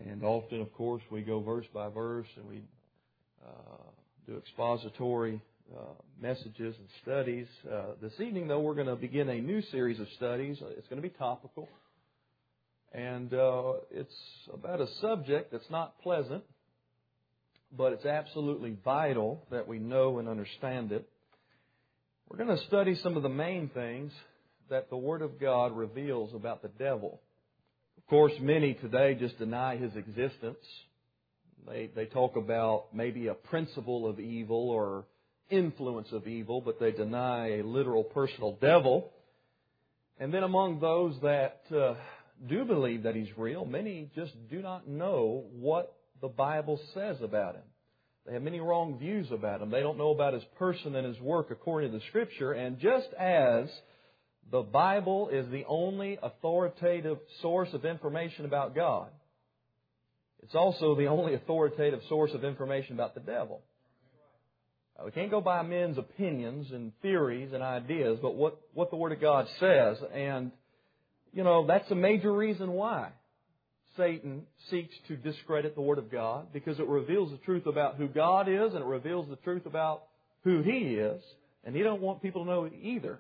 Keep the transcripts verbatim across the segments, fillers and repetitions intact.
And often, of course, we go verse by verse and we uh, do expository uh, messages and studies. Uh, this evening, though, we're going to begin a new series of studies. It's going to be topical. And uh, it's about a subject that's not pleasant, but it's absolutely vital that we know and understand it. We're going to study some of the main things that the Word of God reveals about the devil. Of course, many today just deny his existence. They they talk about maybe a principle of evil or influence of evil, but they deny a literal personal devil. And then among those that uh, do believe that he's real, many just do not know what the Bible says about him. They have many wrong views about him. They don't know about his person and his work according to the Scripture. And just as the Bible is the only authoritative source of information about God, it's also the only authoritative source of information about the devil. Uh, we can't go by men's opinions and theories and ideas, but what, what the Word of God says. And, you know, that's a major reason why Satan seeks to discredit the Word of God, because it reveals the truth about who God is and it reveals the truth about who He is. And he don't want people to know either.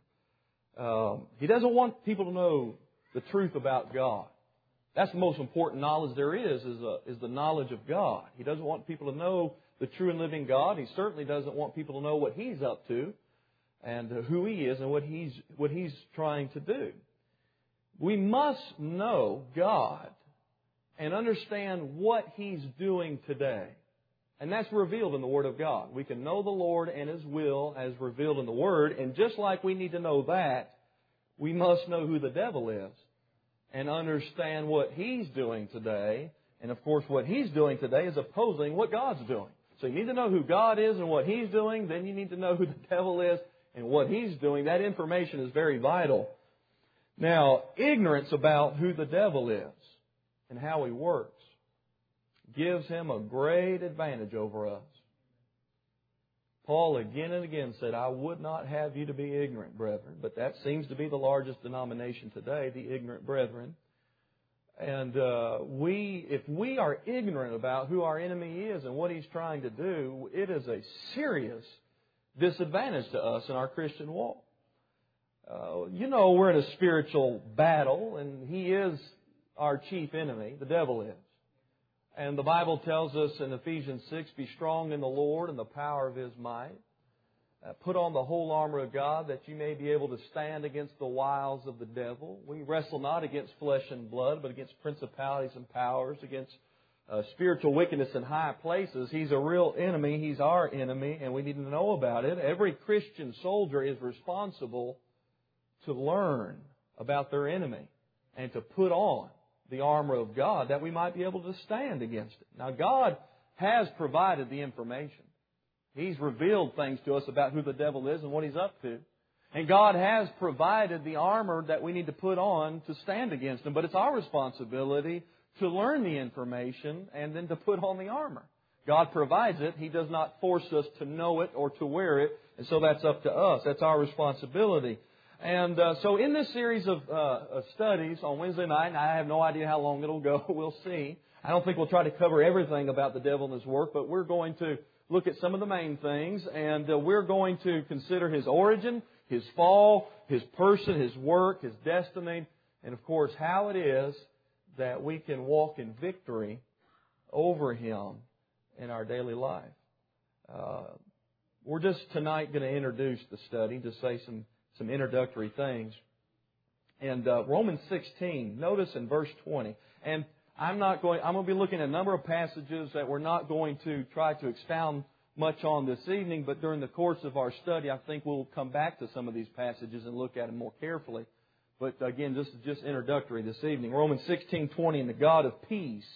um, he doesn't want people to know the truth about God. That's the most important knowledge there is, is, uh, is the knowledge of God. He doesn't want people to know the true and living God. He certainly doesn't want people to know what He's up to and uh, who He is and what He's, what He's trying to do. We must know God and understand what He's doing today. And that's revealed in the Word of God. We can know the Lord and His will as revealed in the Word. And just like we need to know that, we must know who the devil is and understand what he's doing today. And of course, what he's doing today is opposing what God's doing. So you need to know who God is and what He's doing. Then you need to know who the devil is and what he's doing. That information is very vital. Now, ignorance about who the devil is and how he works gives him a great advantage over us. Paul again and again said, I would not have you to be ignorant, brethren. But that seems to be the largest denomination today, the ignorant brethren. And uh, we, if we are ignorant about who our enemy is and what he's trying to do, it is a serious disadvantage to us in our Christian walk. Uh, you know, we're in a spiritual battle, and he is our chief enemy, the devil is. And the Bible tells us in Ephesians six, be strong in the Lord and the power of His might. Uh, put on the whole armor of God that you may be able to stand against the wiles of the devil. We wrestle not against flesh and blood, but against principalities and powers, against uh, spiritual wickedness in high places. He's a real enemy. He's our enemy, and we need to know about it. Every Christian soldier is responsible to learn about their enemy and to put on the armor of God that we might be able to stand against it. Now, God has provided the information. He's revealed things to us about who the devil is and what he's up to. And God has provided the armor that we need to put on to stand against him. But it's our responsibility to learn the information and then to put on the armor. God provides it. He does not force us to know it or to wear it. And so that's up to us. That's our responsibility. And uh, so in this series of, uh, of studies on Wednesday night, and I have no idea how long it'll go, we'll see. I don't think we'll try to cover everything about the devil and his work, but we're going to look at some of the main things, and uh, we're going to consider his origin, his fall, his person, his work, his destiny, and of course how it is that we can walk in victory over him in our daily life. Uh, we're just tonight going to introduce the study, to say some Some introductory things. And uh, Romans sixteen, notice in verse twenty. And I'm not going, I'm going to be looking at a number of passages that we're not going to try to expound much on this evening, but during the course of our study, I think we'll come back to some of these passages and look at them more carefully. But again, this is just introductory this evening. Romans sixteen twenty, and the God of peace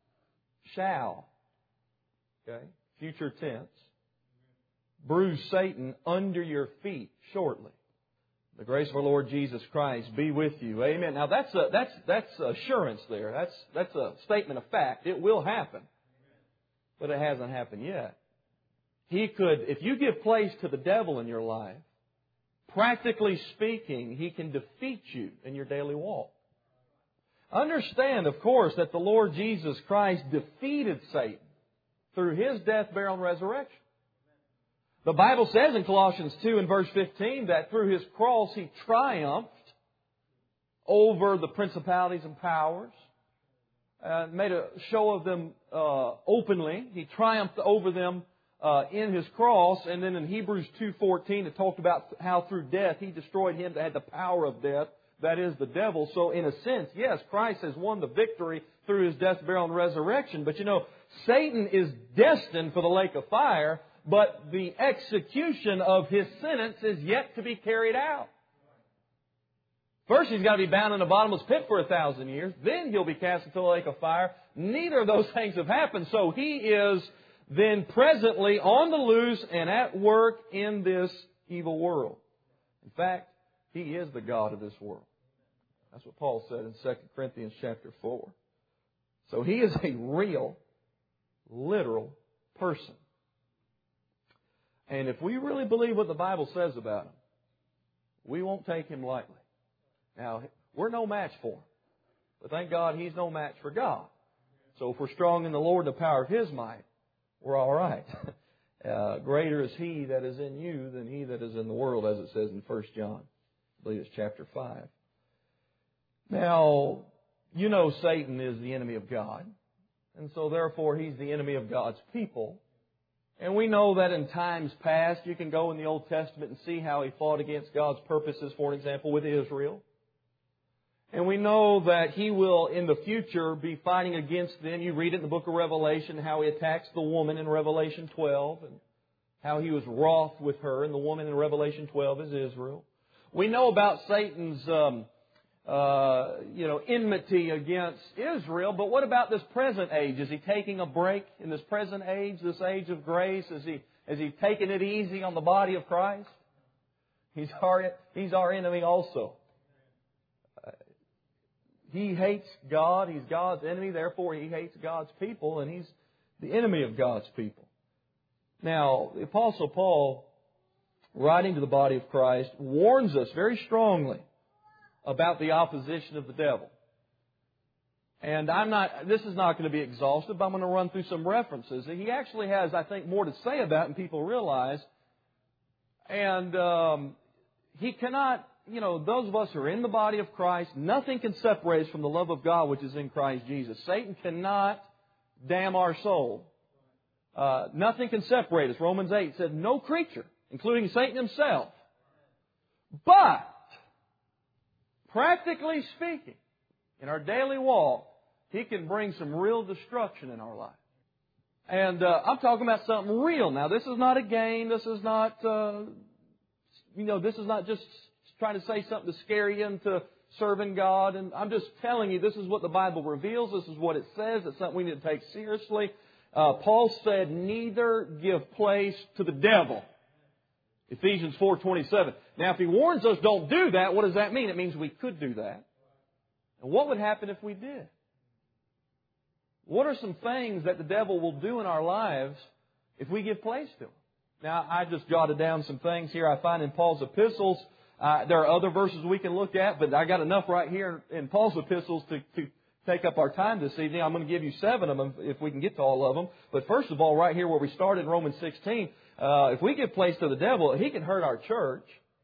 shall, okay, future tense, bruise Satan under your feet shortly. The grace of our Lord Jesus Christ be with you. Amen. Now that's a, that's that's assurance there. That's that's a statement of fact. It will happen, but it hasn't happened yet. He could, if you give place to the devil in your life, practically speaking, he can defeat you in your daily walk. Understand, of course, that the Lord Jesus Christ defeated Satan through His death, burial, and resurrection. The Bible says in Colossians two and verse fifteen that through His cross He triumphed over the principalities and powers, uh, made a show of them uh, openly. He triumphed over them uh, in His cross. And then in Hebrews two fourteen it talked about how through death He destroyed him that had the power of death, that is the devil. So in a sense, yes, Christ has won the victory through His death, burial, and resurrection. But you know, Satan is destined for the lake of fire, but the execution of his sentence is yet to be carried out. First, he's got to be bound in a bottomless pit for a thousand years. Then he'll be cast into the lake of fire. Neither of those things have happened. So he is then presently on the loose and at work in this evil world. In fact, he is the God of this world. That's what Paul said in Second Corinthians chapter four. So he is a real, literal person. And if we really believe what the Bible says about him, we won't take him lightly. Now, we're no match for him. But thank God He's no match for God. So if we're strong in the Lord and the power of His might, we're all right. uh, greater is He that is in you than he that is in the world, as it says in First John. I believe it's chapter five. Now, you know Satan is the enemy of God. And so therefore He's the enemy of God's people. And we know that in times past, you can go in the Old Testament and see how he fought against God's purposes, for example, with Israel. And we know that he will, in the future, be fighting against them. You read it in the book of Revelation, how he attacks the woman in Revelation twelve, and how he was wroth with her, and the woman in Revelation twelve is Israel. We know about Satan's um, uh, you know, enmity against Israel, but what about this present age? Is he taking a break in this present age, this age of grace? Is he, is he taking it easy on the body of Christ? He's our, he's our enemy also. He hates God. He's God's enemy. Therefore, He hates God's people, and He's the enemy of God's people. Now, the Apostle Paul, writing to the body of Christ, warns us very strongly about the opposition of the devil. And I'm not, this is not going to be exhaustive, but I'm going to run through some references. He actually has, I think, more to say about it than people realize. And um, he cannot... You know, those of us who are in the body of Christ, nothing can separate us from the love of God which is in Christ Jesus. Satan cannot damn our soul. Uh, nothing can separate us. Romans eight said, no creature, including Satan himself. But, practically speaking, in our daily walk, he can bring some real destruction in our life. And uh, I'm talking about something real. Now, this is not a game. This is not, uh, you know, this is not just trying to say something to scare you into serving God. And I'm just telling you, this is what the Bible reveals. This is what it says. It's something we need to take seriously. Uh, Paul said, neither give place to the devil. Ephesians four twenty-seven. Now, if he warns us don't do that, what does that mean? It means we could do that. And what would happen if we did? What are some things that the devil will do in our lives if we give place to him? Now, I just jotted down some things here I find in Paul's epistles. Uh, there are other verses we can look at, but I got enough right here in Paul's epistles to, to take up our time this evening. I'm going to give you seven of them if we can get to all of them. But first of all, right here where we started in Romans sixteen, uh, if we give place to the devil, he can hurt our church.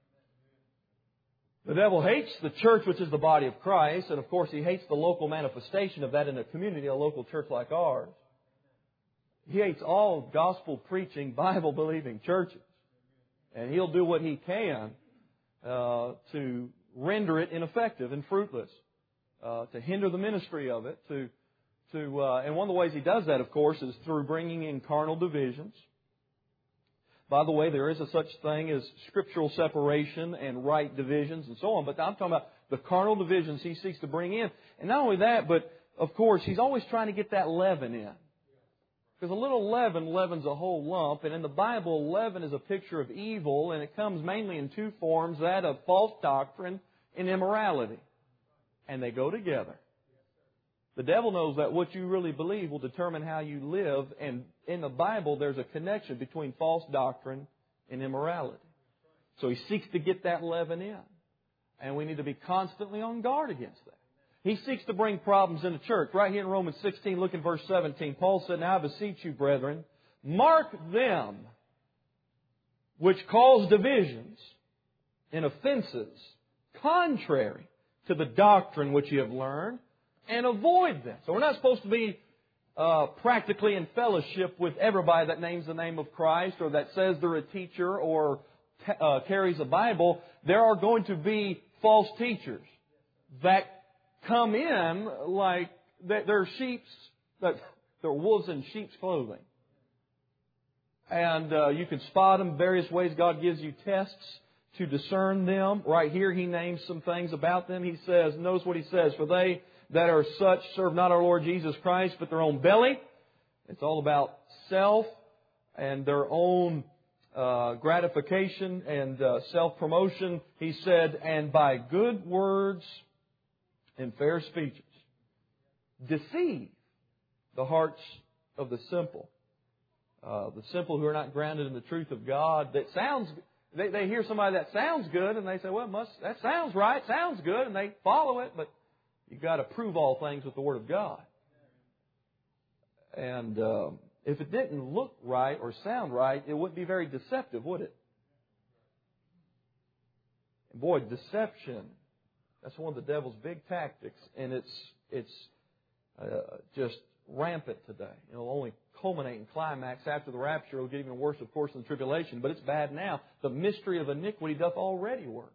The devil hates the church, which is the body of Christ, and of course he hates the local manifestation of that in a community, a local church like ours. He hates all gospel-preaching, Bible-believing churches. And he'll do what he can Uh, to render it ineffective and fruitless, uh, to hinder the ministry of it, to to uh, and one of the ways he does that, of course, is through bringing in carnal divisions. By the way, there is a such thing as scriptural separation and right divisions and so on, but I'm talking about the carnal divisions he seeks to bring in. And not only that, but of course, he's always trying to get that leaven in. Because a little leaven leavens a whole lump. And in the Bible, leaven is a picture of evil. And it comes mainly in two forms, that of false doctrine and immorality. And they go together. The devil knows that what you really believe will determine how you live. And in the Bible, there's a connection between false doctrine and immorality. So he seeks to get that leaven in. And we need to be constantly on guard against that. He seeks to bring problems in the church. Right here in Romans sixteen, look in verse seventeen. Paul said, "Now I beseech you, brethren, mark them which cause divisions and offenses, contrary to the doctrine which you have learned, and avoid them." So we're not supposed to be uh, practically in fellowship with everybody that names the name of Christ or that says they're a teacher or t- uh, carries a Bible. There are going to be false teachers that come in like they're sheep's, that they're wolves in sheep's clothing. And uh, you can spot them various ways. God gives you tests to discern them. Right here He names some things about them. He says, notice what He says, "For they that are such serve not our Lord Jesus Christ, but their own belly." It's all about self and their own uh, gratification and uh, self-promotion. He said, "And by good words and fair speeches deceive the hearts of the simple." Uh, the simple who are not grounded in the truth of God. That sounds, they, they hear somebody that sounds good and they say, "Well, must, that sounds right, sounds good," and they follow it. But you've got to prove all things with the Word of God. And uh, if it didn't look right or sound right, it wouldn't be very deceptive, would it? And boy, deception, that's one of the devil's big tactics, and it's it's uh, just rampant today. It'll only culminate and climax after the rapture. It'll get even worse, of course, in the tribulation. But it's bad now. The mystery of iniquity doth already work.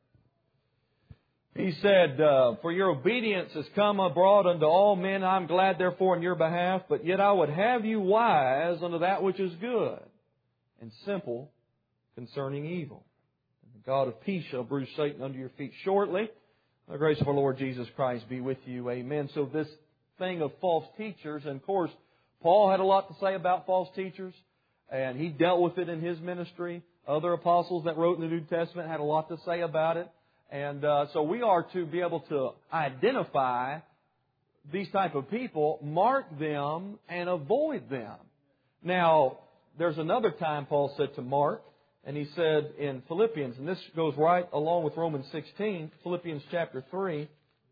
He said, uh, "For your obedience has come abroad unto all men. I'm glad, therefore, in your behalf. But yet I would have you wise unto that which is good, and simple concerning evil. And the God of peace shall bruise Satan under your feet shortly. The grace of our Lord Jesus Christ be with you. Amen." So this thing of false teachers, and of course, Paul had a lot to say about false teachers, and he dealt with it in his ministry. Other apostles that wrote in the New Testament had a lot to say about it. And uh, so we are to be able to identify these type of people, mark them, and avoid them. Now, there's another time Paul said to mark, and he said in Philippians, and this goes right along with Romans sixteen, Philippians chapter three.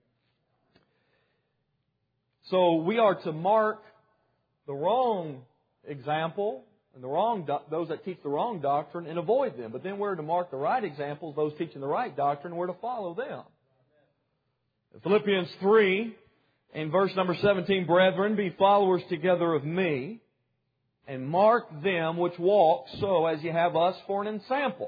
So we are to mark the wrong example and the wrong do- those that teach the wrong doctrine and avoid them. But then we're to mark the right examples, those teaching the right doctrine, and we're to follow them. Philippians three, in verse number seventeen, "Brethren, be followers together of me, and mark them which walk so as ye have us for an ensample.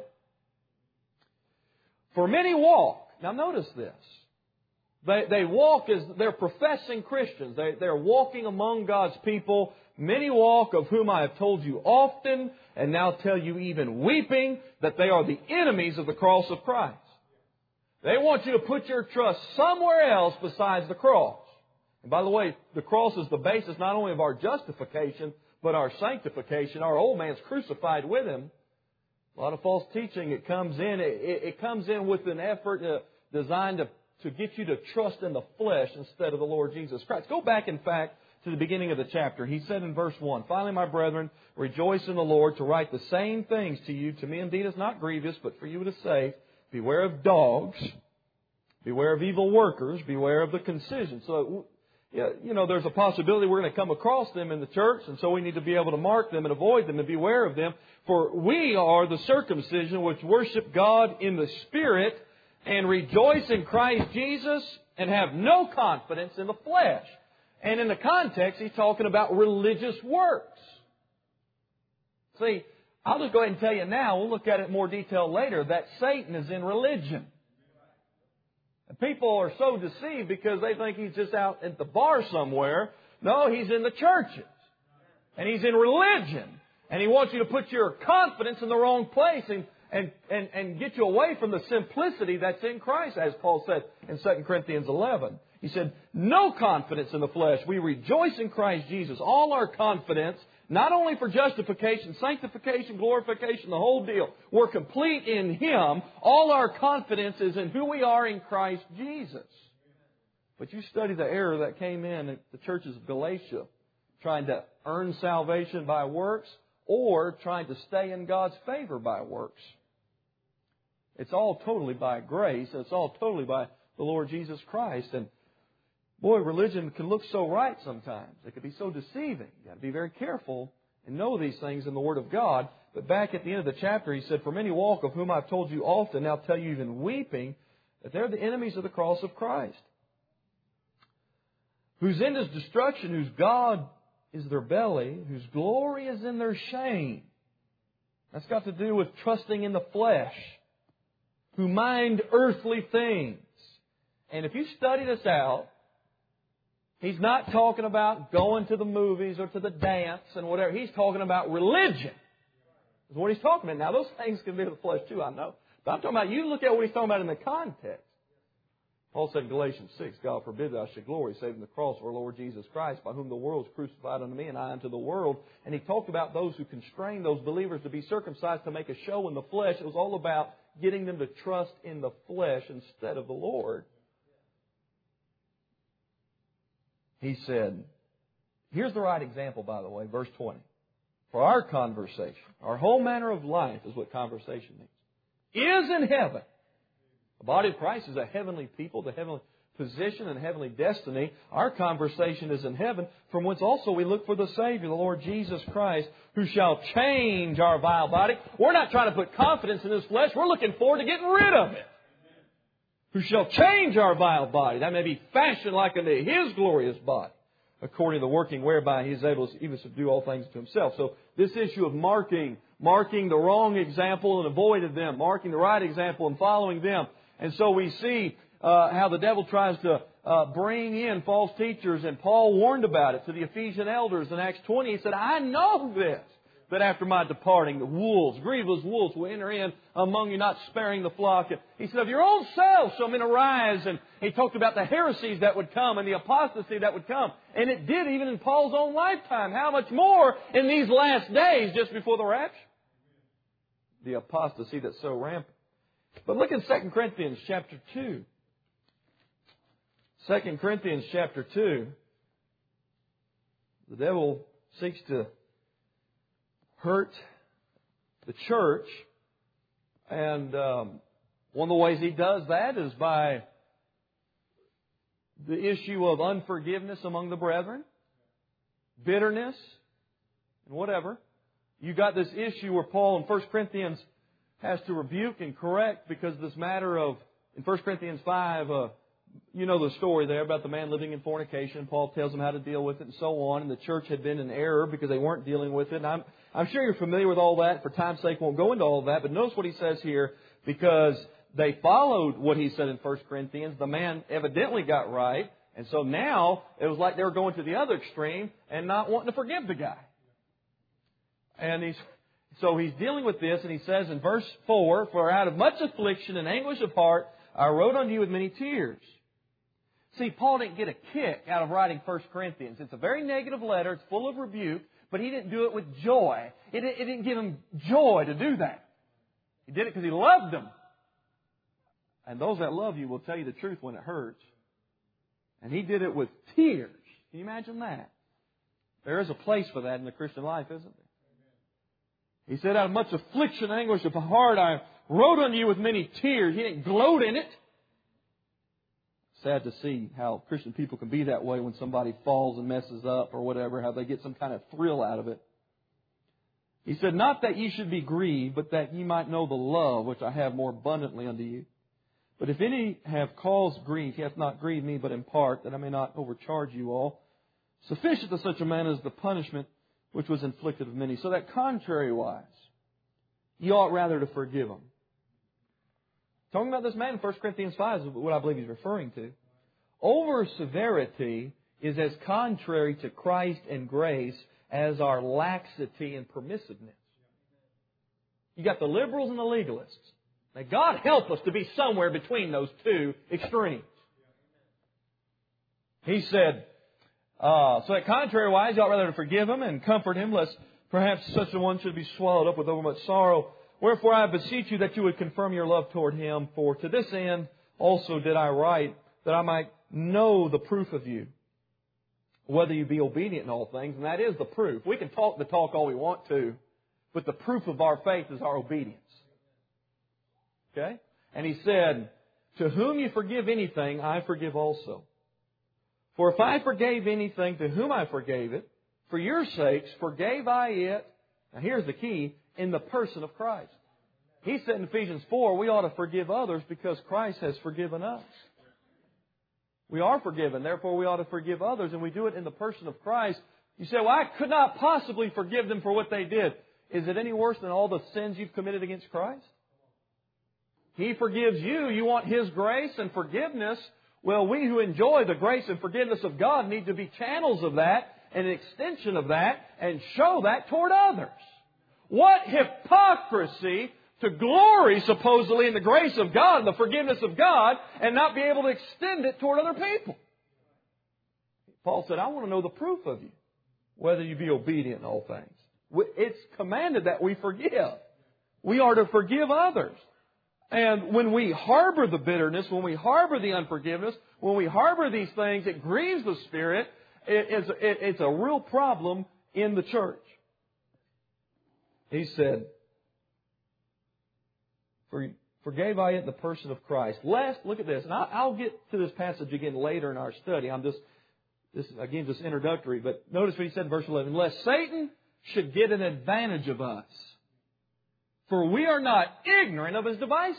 For many walk." Now notice this. They, they walk as they're professing Christians. They, they're walking among God's people. "Many walk, of whom I have told you often, and now tell you even weeping, that they are the enemies of the cross of Christ." They want you to put your trust somewhere else besides the cross. And by the way, the cross is the basis not only of our justification, but our sanctification. Our old man's crucified with Him. A lot of false teaching, it comes in, it, it comes in with an effort uh, designed to to get you to trust in the flesh instead of the Lord Jesus Christ. Go back, in fact, to the beginning of the chapter. He said in verse one, "Finally, my brethren, rejoice in the Lord. To write the same things to you, to me indeed is not grievous, but for you it is safe. Beware of dogs. Beware of evil workers. Beware of the concision." So, you know, there's a possibility we're going to come across them in the church, and so we need to be able to mark them and avoid them and beware of them. "For we are the circumcision which worship God in the Spirit, and rejoice in Christ Jesus, and have no confidence in the flesh." And in the context, he's talking about religious works. See, I'll just go ahead and tell you now, we'll look at it in more detail later, that Satan is in religion. And people are so deceived because they think he's just out at the bar somewhere. No, he's in the churches. And he's in religion. And he wants you to put your confidence in the wrong place and And, and, and get you away from the simplicity that's in Christ, as Paul said in Second Corinthians eleven. He said, "No confidence in the flesh. We rejoice in Christ Jesus." All our confidence, not only for justification, sanctification, glorification, the whole deal. We're complete in Him. All our confidence is in who we are in Christ Jesus. But you study the error that came in at the churches of Galatia, trying to earn salvation by works or trying to stay in God's favor by works. It's all totally by grace. It's all totally by the Lord Jesus Christ. And Boy, religion can look so right sometimes. It can be so deceiving. You've got to be very careful and know these things in the Word of God. But back at the end of the chapter, he said, "For many walk, of whom I've told you often, now tell you even weeping, that they're the enemies of the cross of Christ, whose end is destruction, whose God is their belly, whose glory is in their shame." That's got to do with trusting in the flesh, who mind earthly things. And if you study this out, he's not talking about going to the movies or to the dance and whatever. He's talking about religion. That's what he's talking about. Now, those things can be of the flesh too, I know. But I'm talking about, you look at what he's talking about in the context. Paul said in Galatians six, "God forbid that I should glory, save in the cross of our Lord Jesus Christ, by whom the world is crucified unto me, and I unto the world." And he talked about those who constrain those believers to be circumcised to make a show in the flesh. It was all about getting them to trust in the flesh instead of the Lord. He said, here's the right example, by the way, verse twenty. "For our conversation," our whole manner of life is what conversation means, "is in heaven." The body of Christ is a heavenly people, the heavenly position and heavenly destiny. Our conversation is in heaven, from whence also we look for the Savior, the Lord Jesus Christ, who shall change our vile body. We're not trying to put confidence in this flesh. We're looking forward to getting rid of it. Who shall change our vile body, that may be fashioned like unto His glorious body, according to the working whereby He is able to even subdue all things to Himself. So this issue of marking, marking the wrong example and avoiding them, marking the right example and following them. And so we see uh, how the devil tries to uh, bring in false teachers, and Paul warned about it to the Ephesian elders in Acts twenty. He said, "I know this, that after my departing, the wolves, grievous wolves, will enter in among you, not sparing the flock." And he said, "Of your own selves shall men arise." And he talked about the heresies that would come and the apostasy that would come. And it did even in Paul's own lifetime. How much more in these last days, just before the rapture? The apostasy that's so rampant. But look in Second Corinthians chapter two. Second Corinthians chapter two. The devil seeks to hurt the church. And um, one of the ways he does that is by the issue of unforgiveness among the brethren, bitterness, and whatever. You got this issue where Paul in First Corinthians has to rebuke and correct because this matter of, in First Corinthians five, uh, you know the story there about the man living in fornication. Paul tells him how to deal with it and so on. And the church had been in error because they weren't dealing with it. And I'm, I'm sure you're familiar with all that. For time's sake, won't go into all of that. But notice what he says here. Because they followed what he said in First Corinthians, the man evidently got right. And so now it was like they were going to the other extreme and not wanting to forgive the guy. And he's... So he's dealing with this, and he says in verse four, "For out of much affliction and anguish of heart, I wrote unto you with many tears." See, Paul didn't get a kick out of writing First Corinthians. It's a very negative letter. It's full of rebuke, but he didn't do it with joy. It, it didn't give him joy to do that. He did it because he loved them. And those that love you will tell you the truth when it hurts. And he did it with tears. Can you imagine that? There is a place for that in the Christian life, isn't there? He said, "Out of much affliction and anguish of heart, I wrote unto you with many tears." He didn't gloat in it. Sad to see how Christian people can be that way when somebody falls and messes up or whatever, how they get some kind of thrill out of it. He said, "Not that ye should be grieved, but that ye might know the love which I have more abundantly unto you. But if any have caused grief, he hath not grieved me, but in part, that I may not overcharge you all. Sufficient to such a man is the punishment which was inflicted of many. So that contrariwise, ye ought rather to forgive them." Talking about this man in First Corinthians five is what I believe he's referring to. Over severity is as contrary to Christ and grace as our laxity and permissiveness. You got the liberals and the legalists. May God help us to be somewhere between those two extremes. He said, Uh, so that contrariwise, you ought rather to forgive him and comfort him, lest perhaps such a one should be swallowed up with overmuch sorrow. Wherefore I beseech you that you would confirm your love toward him. For to this end also did I write, that I might know the proof of you, whether you be obedient in all things. And that is the proof. We can talk the talk all we want to, but the proof of our faith is our obedience. Okay? And he said, "To whom you forgive anything, I forgive also. For if I forgave anything to whom I forgave it, for your sakes forgave I it, now here's the key, in the person of Christ. He said in Ephesians four, we ought to forgive others because Christ has forgiven us. We are forgiven, therefore we ought to forgive others, and we do it in the person of Christ. You say, well, I could not possibly forgive them for what they did. Is it any worse than all the sins you've committed against Christ? He forgives you. You want His grace and forgiveness. Well, we who enjoy the grace and forgiveness of God need to be channels of that and an extension of that and show that toward others. What hypocrisy to glory supposedly in the grace of God and the forgiveness of God and not be able to extend it toward other people. Paul said, I want to know the proof of you, whether you be obedient in all things. It's commanded that we forgive. We are to forgive others. And when we harbor the bitterness, when we harbor the unforgiveness, when we harbor these things, it grieves the Spirit. It's, it's a real problem in the church. He said, forgave I it in the person of Christ. Lest, look at this, and I'll get to this passage again later in our study. I'm just, this again, just introductory, but notice what he said in verse eleven. Lest Satan should get an advantage of us. For we are not ignorant of his devices.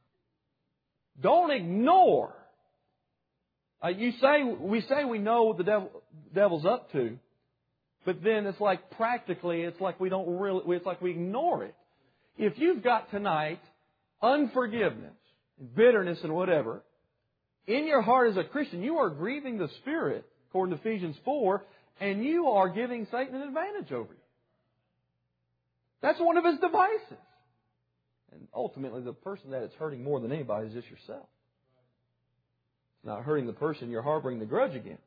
Don't ignore. Uh, you say we say we know what the devil, devil's up to, but then it's like practically, it's like we don't really, it's like we ignore it. If you've got tonight unforgiveness, bitterness, and whatever in your heart as a Christian, you are grieving the Spirit, according to Ephesians four, and you are giving Satan an advantage over you. That's one of his devices. And ultimately, the person that it's hurting more than anybody is just yourself. It's not hurting the person you're harboring the grudge against.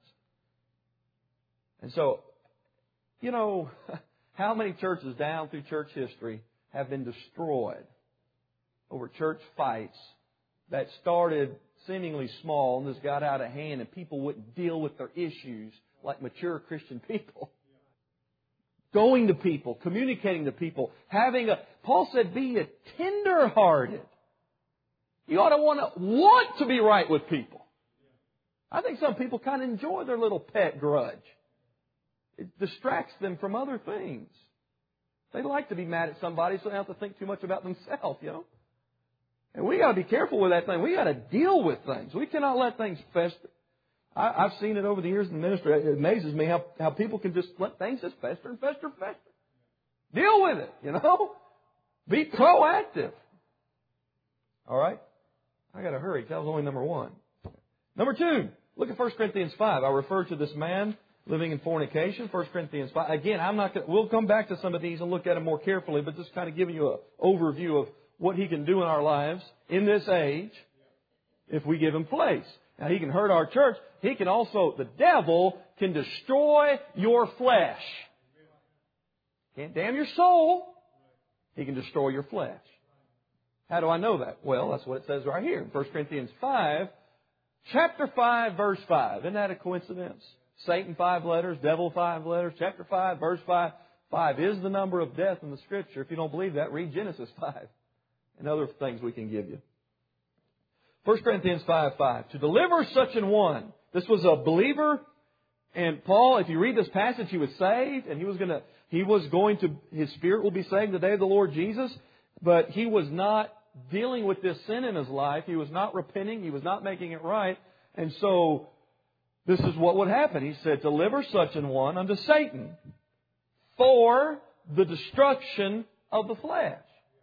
And so, you know, how many churches down through church history have been destroyed over church fights that started seemingly small and just got out of hand and people wouldn't deal with their issues like mature Christian people? Going to people, communicating to people, having a... Paul said, be a tender-hearted. You ought to want to want to be right with people. I think some people kind of enjoy their little pet grudge. It distracts them from other things. They like to be mad at somebody so they don't have to think too much about themselves, you know. And we got to be careful with that thing. We got to deal with things. We cannot let things fester. I, I've seen it over the years in the ministry. It amazes me how, how people can just let things just fester and fester and fester. Deal with it, you know. Be proactive. All right? I got to hurry. That was only number one. Number two, look at First Corinthians five. I referred to this man living in fornication. First Corinthians five. Again, I'm not going to, we'll come back to some of these and look at them more carefully, but just kind of giving you an overview of what he can do in our lives in this age if we give him place. Now, he can hurt our church. He can also, the devil can destroy your flesh. Can't damn your soul. He can destroy your flesh. How do I know that? Well, that's what it says right here in First Corinthians five, chapter five, verse five. Isn't that a coincidence? Satan five letters, devil five letters, chapter five, verse five. Five is the number of death in the Scripture. If you don't believe that, read Genesis five and other things we can give you. First Corinthians five, five. To deliver such an one. This was a believer. And Paul, if you read this passage, he was saved. And he was going to, he was going to, his spirit will be saved the day of the Lord Jesus. But he was not dealing with this sin in his life. He was not repenting. He was not making it right. And so, this is what would happen. He said, deliver such an one unto Satan for the destruction of the flesh.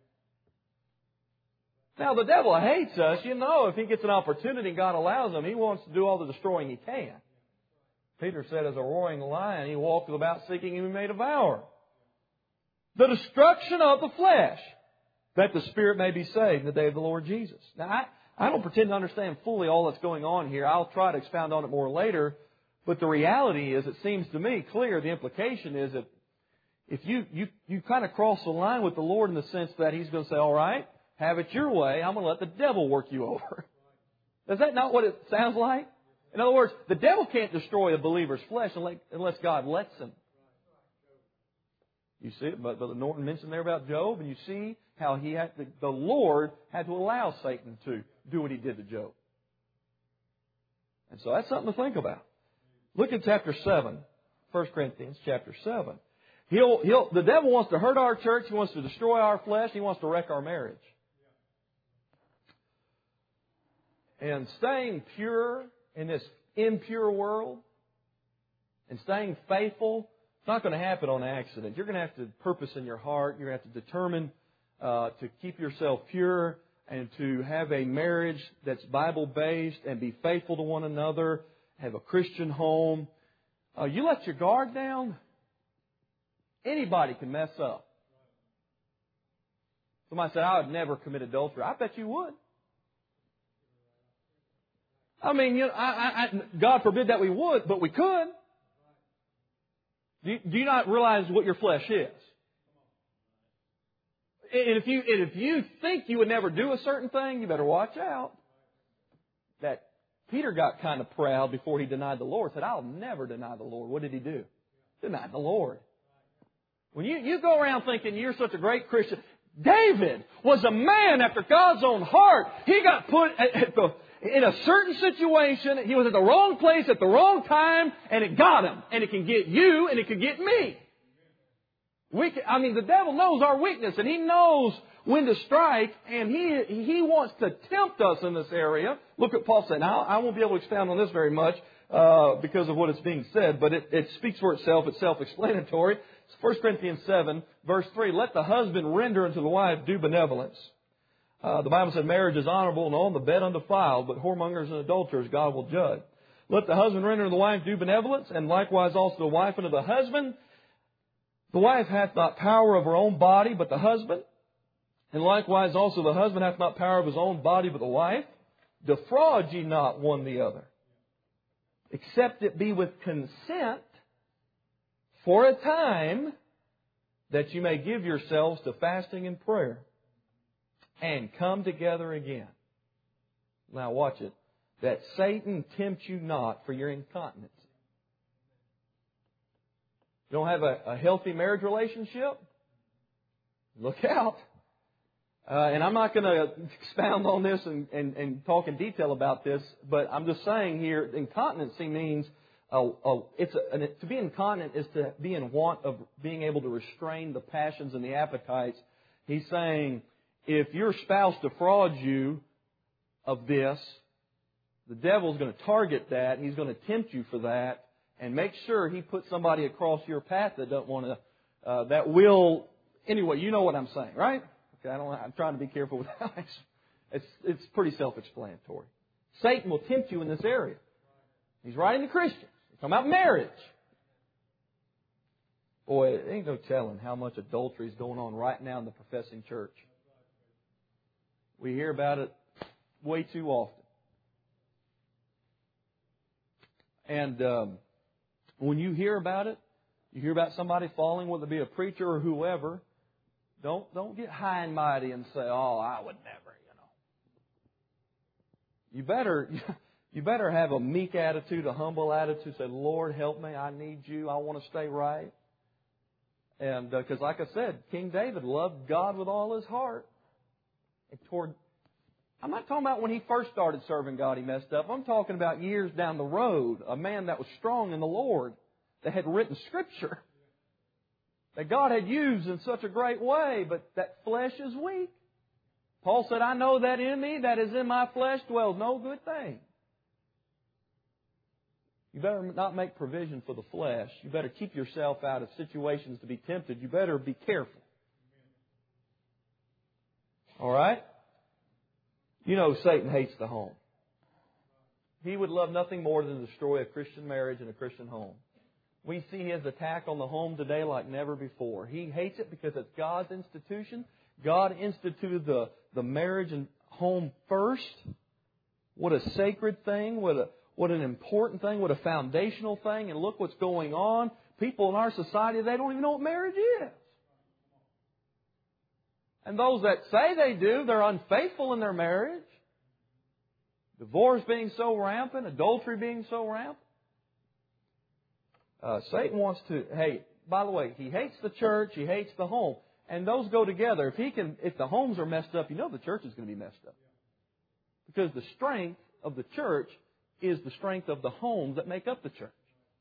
Now, the devil hates us. You know, if he gets an opportunity, God allows him, he wants to do all the destroying he can. Peter said, as a roaring lion, he walked about seeking whom he may devour. The destruction of the flesh, that the spirit may be saved in the day of the Lord Jesus. Now, I, I don't pretend to understand fully all that's going on here. I'll try to expound on it more later. But the reality is, it seems to me clear, the implication is that if you, you, you kind of cross the line with the Lord in the sense that He's going to say, all right, have it your way, I'm going to let the devil work you over. Is that not what it sounds like? In other words, the devil can't destroy a believer's flesh unless God lets him. You see it, but Brother Norton mentioned there about Job, and you see how he had to, the Lord had to allow Satan to do what he did to Job. And so that's something to think about. Look at chapter seven, First Corinthians chapter seven. He'll, he'll, the devil wants to hurt our church. He wants to destroy our flesh. He wants to wreck our marriage. And staying pure in this impure world and staying faithful, it's not going to happen on accident. You're going to have to purpose in your heart. You're going to have to determine uh, to keep yourself pure and to have a marriage that's Bible-based and be faithful to one another, have a Christian home. Uh, you let your guard down, anybody can mess up. Somebody said, I would never commit adultery. I bet you would. I mean, you know, I, I, I, God forbid that we would, but we could. Do you, do you not realize what your flesh is? And if you and if you think you would never do a certain thing, you better watch out. That Peter got kind of proud before he denied the Lord. Said, I'll never deny the Lord. What did he do? Denied the Lord. When you, you go around thinking you're such a great Christian, David was a man after God's own heart. He got put at, at the in a certain situation. He was at the wrong place at the wrong time, and it got him. And it can get you, and it can get me. We can, I mean, the devil knows our weakness, and he knows when to strike, and he he wants to tempt us in this area. Look what Paul said. Now, I won't be able to expound on this very much uh, because of what is being said, but it, it speaks for itself. It's self-explanatory. It's First Corinthians seven, verse three. Let the husband render unto the wife due benevolence. Uh, the Bible said marriage is honorable and on the bed undefiled, but whoremongers and adulterers God will judge. Let the husband render unto the wife due benevolence, and likewise also the wife unto the husband. The wife hath not power of her own body, but the husband. And likewise also the husband hath not power of his own body, but the wife. Defraud ye not one the other, except it be with consent for a time, that you may give yourselves to fasting and prayer, and come together again. Now watch it. That Satan tempt you not for your incontinence. You don't have a, a healthy marriage relationship? Look out. Uh, and I'm not going to expound on this and, and, and talk in detail about this, but I'm just saying here, incontinency means, uh, uh, it's a, an, to be incontinent is to be in want of being able to restrain the passions and the appetites. He's saying, if your spouse defrauds you of this, the devil's going to target that. He's going to tempt you for that, and make sure he puts somebody across your path that don't want to, uh, that will. Anyway, you know what I'm saying, right? Okay, I don't. I'm trying to be careful with that. It's it's pretty self-explanatory. Satan will tempt you in this area. He's writing to Christians. He's talking about marriage. Boy, it ain't no telling how much adultery is going on right now in the professing church. We hear about it way too often. And um, when you hear about it, you hear about somebody falling, whether it be a preacher or whoever, don't don't get high and mighty and say, "Oh, I would never," you know. You better you better have a meek attitude, a humble attitude. Say, "Lord, help me. I need you. I want to stay right." And because, uh, like I said, King David loved God with all his heart. And toward, I'm not talking about when he first started serving God, he messed up. I'm talking about years down the road. A man that was strong in the Lord, that had written Scripture, that God had used in such a great way, but that flesh is weak. Paul said, I know that in me, that is in my flesh, dwells no good thing. You better not make provision for the flesh. You better keep yourself out of situations to be tempted. You better be careful. All right? You know Satan hates the home. He would love nothing more than to destroy a Christian marriage and a Christian home. We see his attack on the home today like never before. He hates it because it's God's institution. God instituted the, the marriage and home first. What a sacred thing. What a what an important thing. What a foundational thing. And look what's going on. People in our society, they don't even know what marriage is. And those that say they do, they're unfaithful in their marriage. Divorce being so rampant, adultery being so rampant. Uh, Satan wants to, hey, by the way, he hates the church, he hates the home. And those go together. If he can, if the homes are messed up, you know the church is going to be messed up. Because the strength of the church is the strength of the homes that make up the church.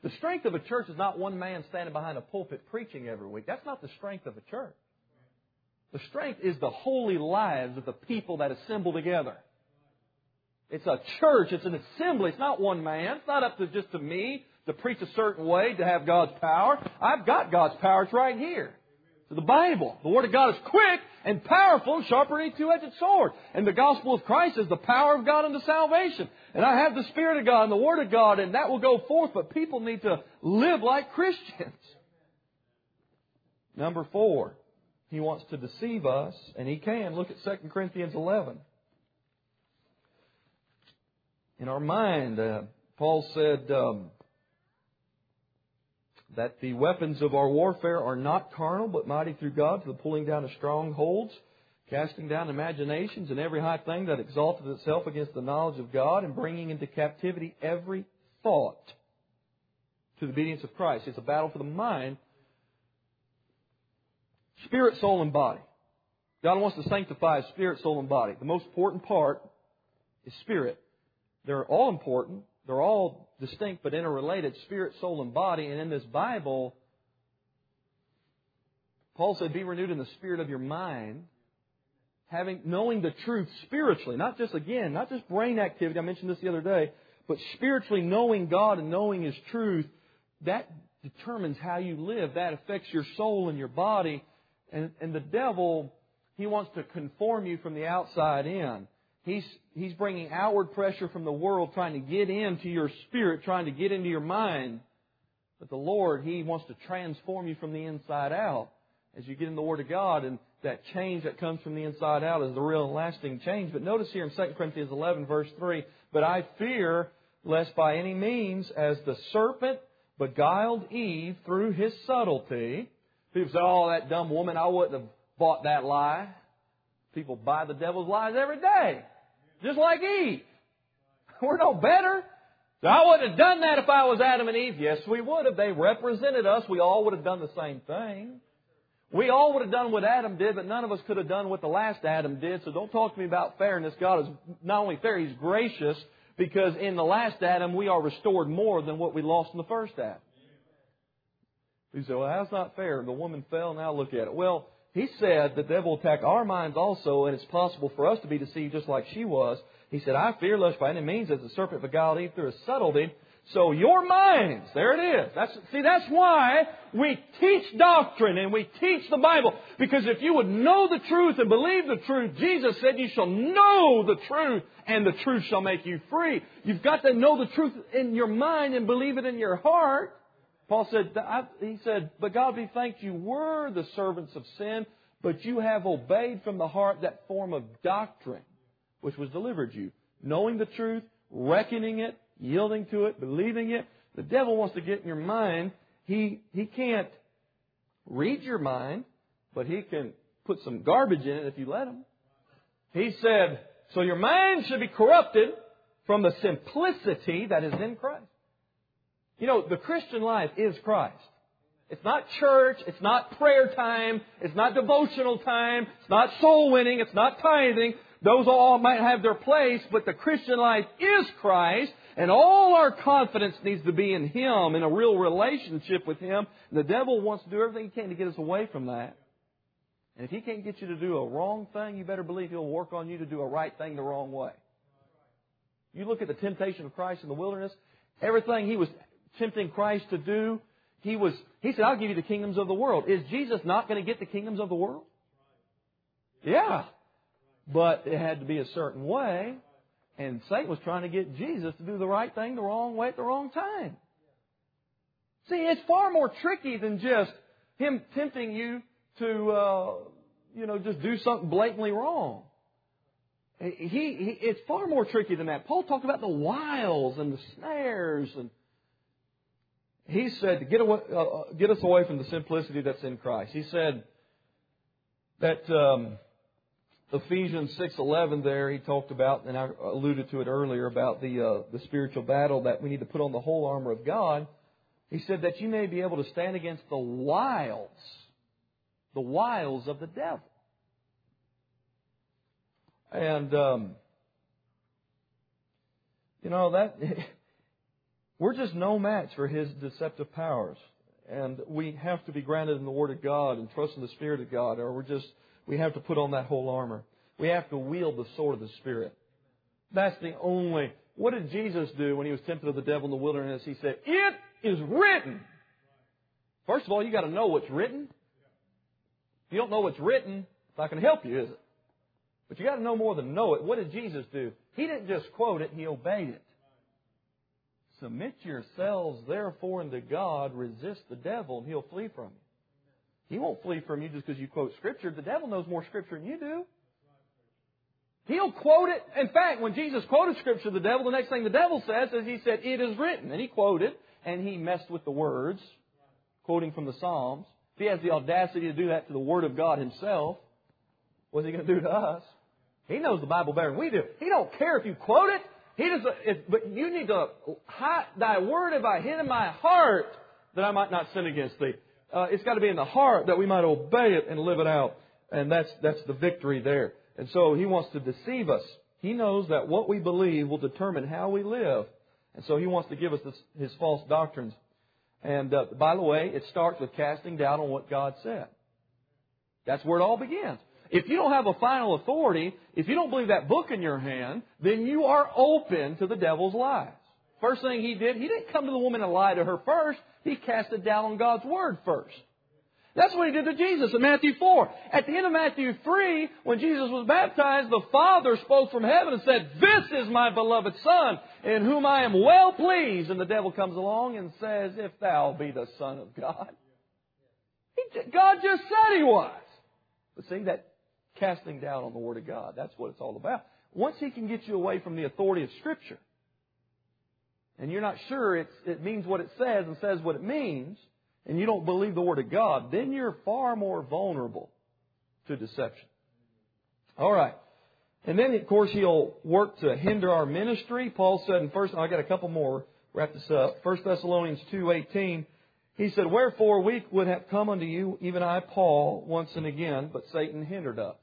The strength of a church is not one man standing behind a pulpit preaching every week. That's not the strength of a church. The strength is the holy lives of the people that assemble together. It's a church. It's an assembly. It's not one man. It's not up to just to me to preach a certain way to have God's power. I've got God's power. It's right here. It's the Bible. The Word of God is quick and powerful and sharper than any two-edged sword. And the gospel of Christ is the power of God unto salvation. And I have the Spirit of God and the Word of God, and that will go forth. But people need to live like Christians. Number four, he wants to deceive us, and he can. Look at Second Corinthians eleven. In our mind, uh, Paul said um, that the weapons of our warfare are not carnal, but mighty through God to the pulling down of strongholds, casting down imaginations and every high thing that exalted itself against the knowledge of God, and bringing into captivity every thought to the obedience of Christ. It's a battle for the mind, spirit, soul, and body. God wants to sanctify His spirit, soul, and body. The most important part is spirit. They're all important. They're all distinct but interrelated, spirit, soul, and body. And in this Bible, Paul said, be renewed in the spirit of your mind, having knowing the truth spiritually. Not just, again, not just brain activity. I mentioned this the other day. But spiritually knowing God and knowing His truth, that determines how you live. That affects your soul and your body. And, and the devil, he wants to conform you from the outside in. He's, he's bringing outward pressure from the world, trying to get into your spirit, trying to get into your mind. But the Lord, He wants to transform you from the inside out as you get in the Word of God. And that change that comes from the inside out is the real and lasting change. But notice here in Second Corinthians eleven, verse three, but I fear lest by any means, as the serpent beguiled Eve through his subtlety. People say, oh, that dumb woman, I wouldn't have bought that lie. People buy the devil's lies every day. Just like Eve. We're no better. So I wouldn't have done that if I was Adam and Eve. Yes, we would have. They represented us. We all would have done the same thing. We all would have done what Adam did, but none of us could have done what the last Adam did. So don't talk to me about fairness. God is not only fair, He's gracious, because in the last Adam we are restored more than what we lost in the first Adam. You say, well, that's not fair. The woman fell, now look at it. Well, He said the devil will attack our minds also, and it's possible for us to be deceived just like she was. He said, I fear lest by any means as the serpent beguiled Eve through his subtlety. So your minds, there it is. That's, see, that's why we teach doctrine and we teach the Bible. Because if you would know the truth and believe the truth, Jesus said you shall know the truth and the truth shall make you free. You've got to know the truth in your mind and believe it in your heart. Paul said, he said, but God be thanked you were the servants of sin, but you have obeyed from the heart that form of doctrine which was delivered you. Knowing the truth, reckoning it, yielding to it, believing it. The devil wants to get in your mind. He, he can't read your mind, but he can put some garbage in it if you let him. He said, so your mind should be corrupted from the simplicity that is in Christ. You know, the Christian life is Christ. It's not church. It's not prayer time. It's not devotional time. It's not soul winning. It's not tithing. Those all might have their place, but the Christian life is Christ, and all our confidence needs to be in Him, in a real relationship with Him. And the devil wants to do everything he can to get us away from that. And if he can't get you to do a wrong thing, you better believe he'll work on you to do a right thing the wrong way. You look at the temptation of Christ in the wilderness, everything He was tempting Christ to do, He was. He said, I'll give you the kingdoms of the world. Is Jesus not going to get the kingdoms of the world? Yeah. But it had to be a certain way. And Satan was trying to get Jesus to do the right thing the wrong way at the wrong time. See, it's far more tricky than just Him tempting you to, uh, you know, just do something blatantly wrong. He, he, it's far more tricky than that. Paul talked about the wiles and the snares, and he said to get away, uh, get us away from the simplicity that's in Christ. He said that um, Ephesians six eleven there, he talked about, and I alluded to it earlier, about the uh, the spiritual battle, that we need to put on the whole armor of God. He said that you may be able to stand against the wiles, the wiles of the devil. And, um, you know, that We're just no match for his deceptive powers. And we have to be grounded in the Word of God and trust in the Spirit of God, or we're just, we have to put on that whole armor. We have to wield the sword of the Spirit. That's the only... What did Jesus do when he was tempted of the devil in the wilderness? He said, "It is written." First of all, you got to know what's written. If you don't know what's written, it's not going to help you, is it? But you got to know more than know it. What did Jesus do? He didn't just quote it, he obeyed it. Submit yourselves, therefore, unto God. Resist the devil, and he'll flee from you. He won't flee from you just because you quote Scripture. The devil knows more Scripture than you do. He'll quote it. In fact, when Jesus quoted Scripture to the devil, the next thing the devil says is he said, "It is written." And he quoted, and he messed with the words, quoting from the Psalms. If he has the audacity to do that to the Word of God himself, what's he going to do to us? He knows the Bible better than we do. He don't care if you quote it. He does. If, but you need to hide thy word have I hid in my heart that I might not sin against thee. Uh, it's got to be in the heart that we might obey it and live it out. And that's that's the victory there. And so he wants to deceive us. He knows that what we believe will determine how we live. And so he wants to give us this, his false doctrines. And uh, by the way, it starts with casting doubt on what God said. That's where it all begins. If you don't have a final authority, if you don't believe that book in your hand, then you are open to the devil's lies. First thing he did, he didn't come to the woman and lie to her first. He casted doubt on God's word first. That's what he did to Jesus in Matthew four. At the end of Matthew three, when Jesus was baptized, the Father spoke from heaven and said, "This is my beloved Son, in whom I am well pleased." And the devil comes along and says, "If thou be the Son of God." He, God just said he was. But see, that casting doubt on the Word of God, that's what it's all about. Once he can get you away from the authority of Scripture, and you're not sure it's, it means what it says and says what it means, and you don't believe the Word of God, then you're far more vulnerable to deception. All right. And then, of course, he'll work to hinder our ministry. Paul said in First, I got a couple more, wrap this up. First Thessalonians two eighteen, he said, "Wherefore we would have come unto you, even I, Paul, once and again, but Satan hindered us."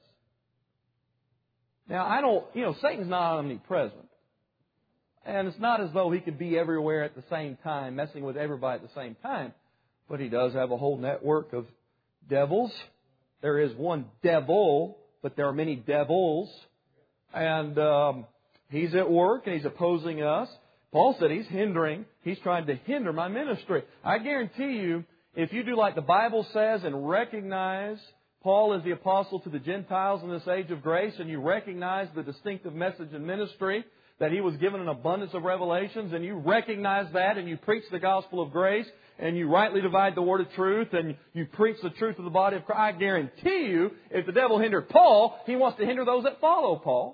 Now, I don't, you know, Satan's not omnipresent. And it's not as though he could be everywhere at the same time, messing with everybody at the same time. But he does have a whole network of devils. There is one devil, but there are many devils. And um, he's at work and he's opposing us. Paul said he's hindering, he's trying to hinder my ministry. I guarantee you, if you do like the Bible says and recognize Paul is the apostle to the Gentiles in this age of grace, and you recognize the distinctive message and ministry, that he was given an abundance of revelations, and you recognize that, and you preach the gospel of grace, and you rightly divide the word of truth, and you preach the truth of the body of Christ, I guarantee you, if the devil hindered Paul, he wants to hinder those that follow Paul.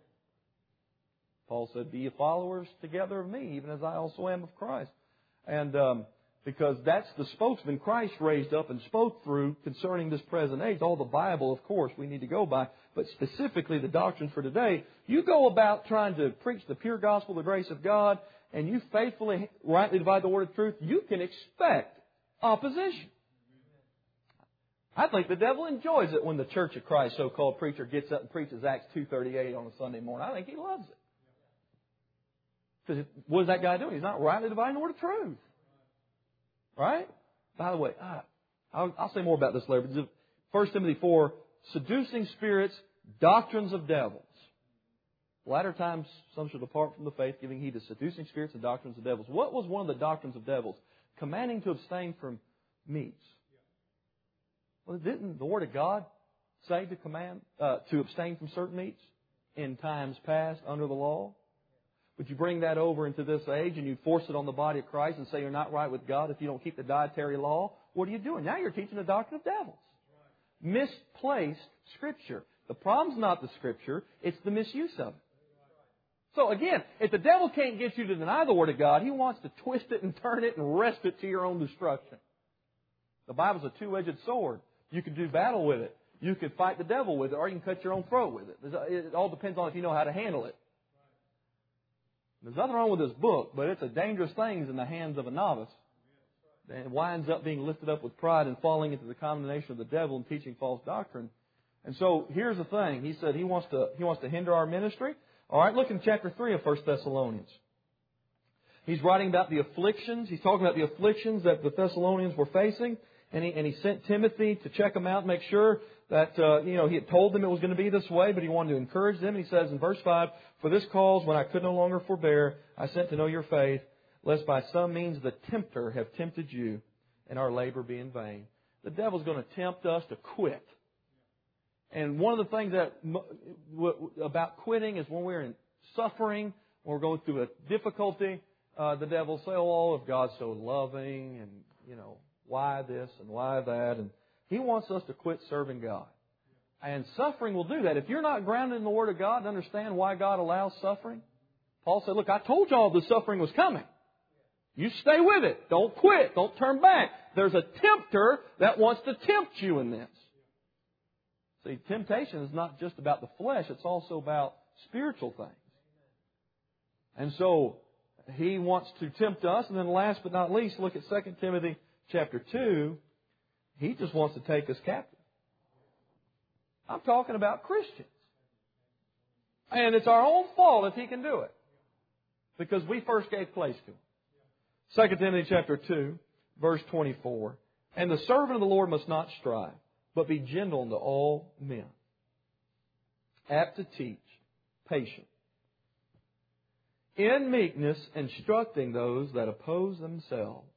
Paul said, "Be ye followers together of me, even as I also am of Christ." And um, because that's the spokesman Christ raised up and spoke through concerning this present age. All the Bible, of course, we need to go by, but specifically the doctrines for today. You go about trying to preach the pure gospel, the grace of God, and you faithfully, rightly divide the word of truth, you can expect opposition. I think the devil enjoys it when the Church of Christ so-called preacher gets up and preaches Acts two thirty-eight on a Sunday morning. I think he loves it. Because what is that guy doing? He's not rightly dividing the word of truth. Right? By the way, uh, I'll, I'll say more about this later. But First Timothy four, seducing spirits, doctrines of devils. Latter times, some shall depart from the faith, giving heed to seducing spirits and doctrines of devils. What was one of the doctrines of devils? Commanding to abstain from meats. Well, didn't the Word of God say to command uh, to abstain from certain meats in times past under the law? Would you bring that over into this age and you force it on the body of Christ and say you're not right with God if you don't keep the dietary law? What are you doing? Now you're teaching the doctrine of devils. Misplaced Scripture. The problem's not the Scripture, it's the misuse of it. So again, if the devil can't get you to deny the Word of God, he wants to twist it and turn it and wrest it to your own destruction. The Bible's a two-edged sword. You can do battle with it. You can fight the devil with it, or you can cut your own throat with it. It all depends on if you know how to handle it. There's nothing wrong with this book, but it's a dangerous thing in the hands of a novice. And it winds up being lifted up with pride and falling into the condemnation of the devil and teaching false doctrine. And so here's the thing. He said he wants to he wants to hinder our ministry. All right, look in chapter three of First Thessalonians. He's writing about the afflictions. He's talking about the afflictions that the Thessalonians were facing. And he, and he sent Timothy to check them out, make sure that, uh, you know, he had told them it was going to be this way, but he wanted to encourage them. And he says in verse five, "For this cause, when I could no longer forbear, I sent to know your faith, lest by some means the tempter have tempted you, and our labor be in vain." The devil's going to tempt us to quit. And one of the things that about quitting is when we're in suffering, when we're going through a difficulty, uh, the devil will say, "Oh, if God's so loving, and, you know, why this and why that?" And he wants us to quit serving God. And suffering will do that. If you're not grounded in the Word of God and understand why God allows suffering, Paul said, "Look, I told y'all the suffering was coming. You stay with it. Don't quit. Don't turn back. There's a tempter that wants to tempt you in this." See, temptation is not just about the flesh. It's also about spiritual things. And so, he wants to tempt us. And then last but not least, look at Second Timothy chapter two. He just wants to take us captive. I'm talking about Christians. And it's our own fault if he can do it, because we first gave place to him. Second Timothy chapter two, verse twenty-four. "And the servant of the Lord must not strive, but be gentle unto all men, apt to teach, patient, in meekness instructing those that oppose themselves.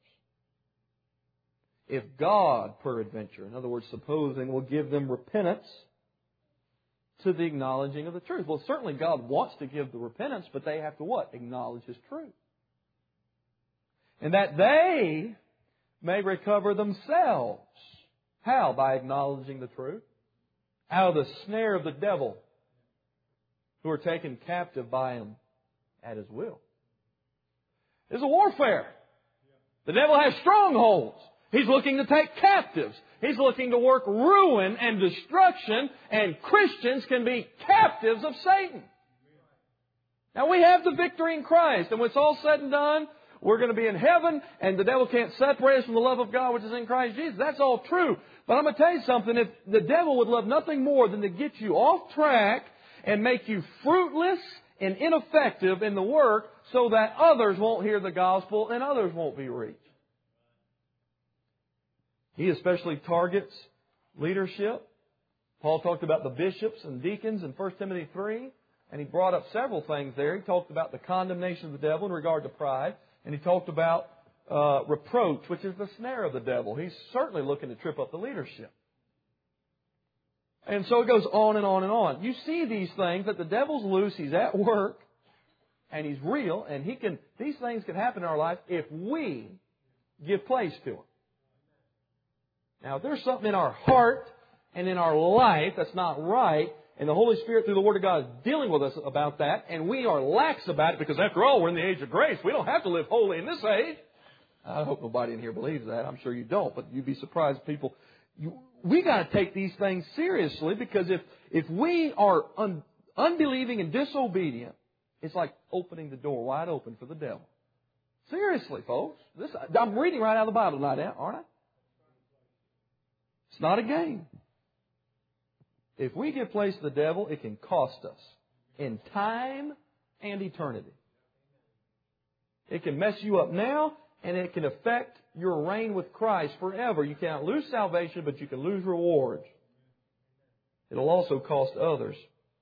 If God, peradventure," in other words, supposing, "will give them repentance to the acknowledging of the truth." Well, certainly God wants to give the repentance, but they have to what? Acknowledge His truth. "And that they may recover themselves." How? By acknowledging the truth. "Out of the snare of the devil, who are taken captive by him at his will." There's a warfare. The devil has strongholds. He's looking to take captives. He's looking to work ruin and destruction, and Christians can be captives of Satan. Now, we have the victory in Christ, and when it's all said and done, we're going to be in heaven, and the devil can't separate us from the love of God which is in Christ Jesus. That's all true. But I'm going to tell you something. If the devil would love nothing more than to get you off track and make you fruitless and ineffective in the work so that others won't hear the gospel and others won't be reached. He especially targets leadership. Paul talked about the bishops and deacons in First Timothy three, and he brought up several things there. He talked about the condemnation of the devil in regard to pride, and he talked about uh, reproach, which is the snare of the devil. He's certainly looking to trip up the leadership. And so it goes on and on and on. You see these things that the devil's loose, he's at work, and he's real, and he can. These things can happen in our life if we give place to him. Now, if there's something in our heart and in our life that's not right, and the Holy Spirit through the Word of God is dealing with us about that, and we are lax about it, because after all, we're in the age of grace. We don't have to live holy in this age. I hope nobody in here believes that. I'm sure you don't, but you'd be surprised, people. You, we got to take these things seriously, because if if we are un, unbelieving and disobedient, it's like opening the door wide open for the devil. Seriously, folks. This, I'm reading right out of the Bible tonight, aren't I? It's not a game. If we give place to the devil, it can cost us in time and eternity. It can mess you up now, and it can affect your reign with Christ forever. You cannot lose salvation, but you can lose rewards. It'll also cost others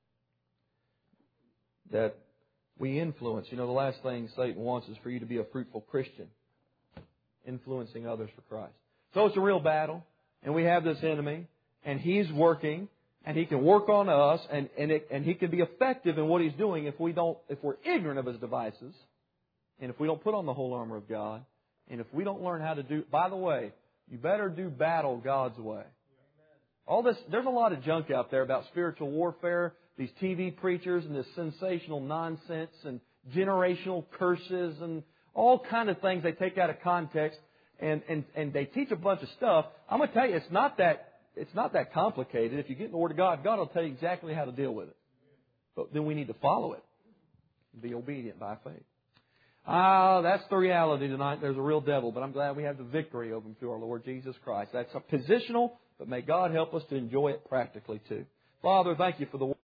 that we influence. You know, the last thing Satan wants is for you to be a fruitful Christian, influencing others for Christ. So it's a real battle. And we have this enemy, and he's working, and he can work on us, and and, it, and he can be effective in what he's doing if we don't, if we're ignorant of his devices, and if we don't put on the whole armor of God, and if we don't learn how to do. By the way, you better do battle God's way. All this, there's a lot of junk out there about spiritual warfare. These T V preachers and this sensational nonsense and generational curses and all kind of things they take out of context. And, and, and they teach a bunch of stuff. I'm going to tell you, it's not that it's not that complicated. If you get in the Word of God, God will tell you exactly how to deal with it. But then we need to follow it and be obedient by faith. Ah, that's the reality tonight. There's a real devil, but I'm glad we have the victory over him through our Lord Jesus Christ. That's a positional, but may God help us to enjoy it practically too. Father, thank you for the